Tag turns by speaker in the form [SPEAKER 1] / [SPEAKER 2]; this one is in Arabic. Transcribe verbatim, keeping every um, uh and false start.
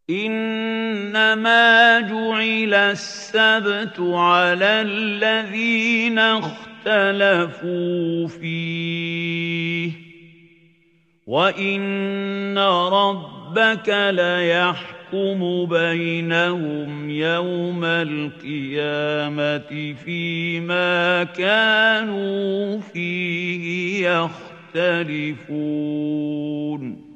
[SPEAKER 1] إِنَّمَا جُعِلَ السَّبْتُ عَلَى الَّذِينَ اخْتَلَفُوا فِيهِ ۚ وَإِنَّ رَبَّكَ لَيَحْكُمُ بَيْنَهُمْ يَوْمَ الْقِيَامَةِ فِيمَا كَانُوا فِيهِ يَخْتَلِفُونَ